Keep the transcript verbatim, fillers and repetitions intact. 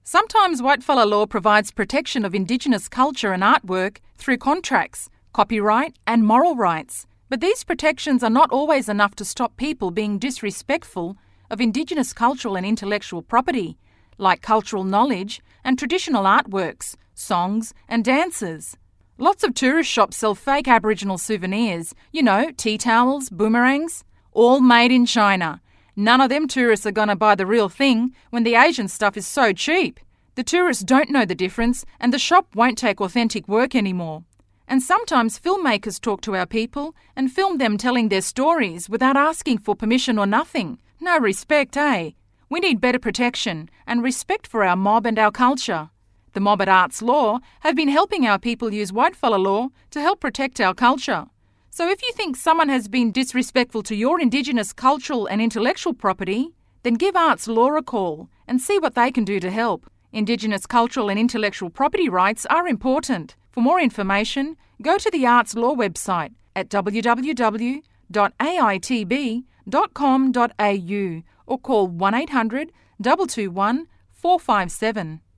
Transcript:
Sometimes whitefella law provides protection of Indigenous culture and artwork through contracts, copyright and moral rights. But these protections are not always enough to stop people being disrespectful of Indigenous cultural and intellectual property, like cultural knowledge and traditional artworks, songs and dances. Lots of tourist shops sell fake Aboriginal souvenirs, you know, tea towels, boomerangs, all made in China. None of them tourists are going to buy the real thing when the Asian stuff is so cheap. The tourists don't know the difference and the shop won't take authentic work anymore. And sometimes filmmakers talk to our people and film them telling their stories without asking for permission or nothing. No respect, eh? We need better protection and respect for our mob and our culture. The mob at Arts Law have been helping our people use whitefella law to help protect our culture. So if you think someone has been disrespectful to your Indigenous cultural and intellectual property, then give Arts Law a call and see what they can do to help. Indigenous cultural and intellectual property rights are important. For more information, go to the Arts Law website at w w w dot a i t b dot com dot a u or call one eight hundred, two two one, four five seven.